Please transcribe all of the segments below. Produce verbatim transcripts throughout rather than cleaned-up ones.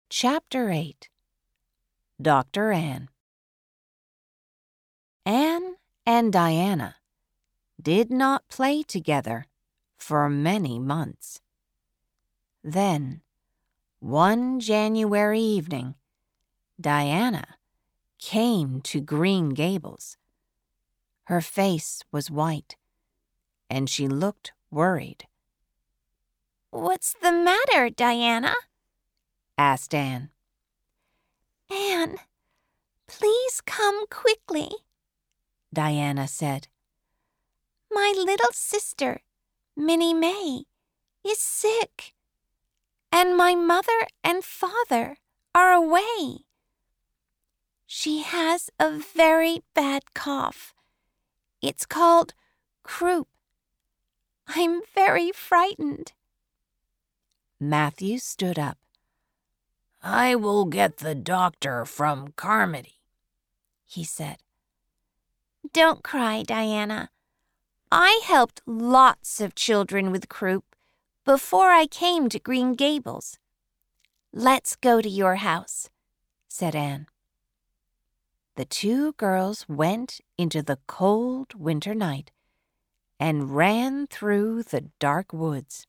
Chapter eight. Doctor Ann. Ann and Diana did not play together for many months. Then, one January evening, Diana came to Green Gables. Her face was white, and she looked worried. "What's the matter, Diana?" asked Ann. "Ann, please come quickly," Diana said. "My little sister, Minnie May, is sick, and my mother and father are away. She has a very bad cough. It's called croup. I'm very frightened." Matthew stood up. "I will get the doctor from Carmody," he said. "Don't cry, Diana. I helped lots of children with croup before I came to Green Gables. Let's go to your house," said Ann. The two girls went into the cold winter night and ran through the dark woods.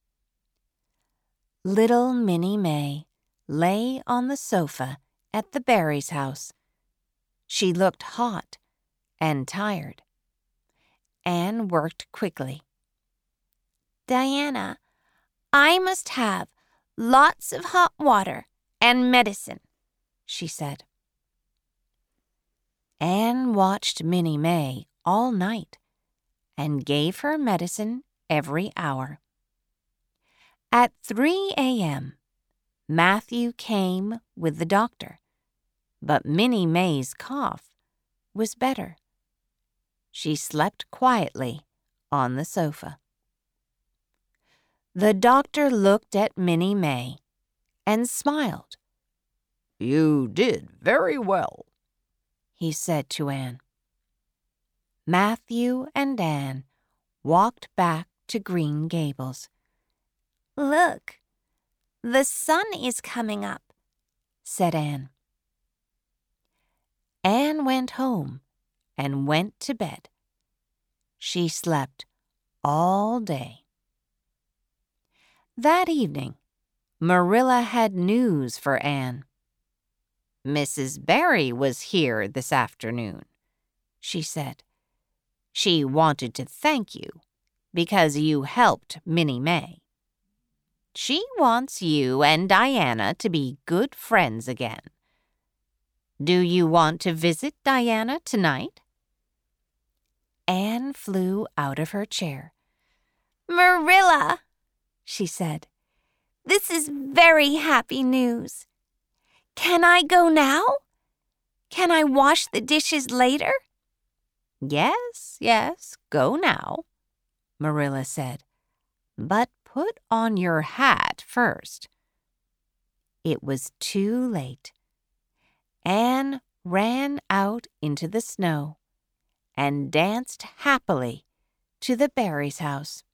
Little Minnie May lay on the sofa at the Barrys' house. She looked hot and tired. Ann worked quickly. "Diana, I must have lots of hot water and medicine," she said. Ann watched Minnie May all night and gave her medicine every hour. At three a.m., Matthew came with the doctor, but Minnie May's cough was better. She slept quietly on the sofa. The doctor looked at Minnie May and smiled. "You did very well," he said to Ann. Matthew and Ann walked back to Green Gables. "Look, the sun is coming up," said Ann. Ann went home and went to bed. She slept all day. That evening, Marilla had news for Ann. "Missus Barry was here this afternoon," she said. "She wanted to thank you because you helped Minnie May. She wants you and Diana to be good friends again. Do you want to visit Diana tonight?" Ann flew out of her chair. "Marilla," she said, "this is very happy news. Can I go now? Can I wash the dishes later?" "Yes, yes, go now," Marilla said. "But put on your hat first." It was too late. Ann ran out into the snow and danced happily to the Barrys' house.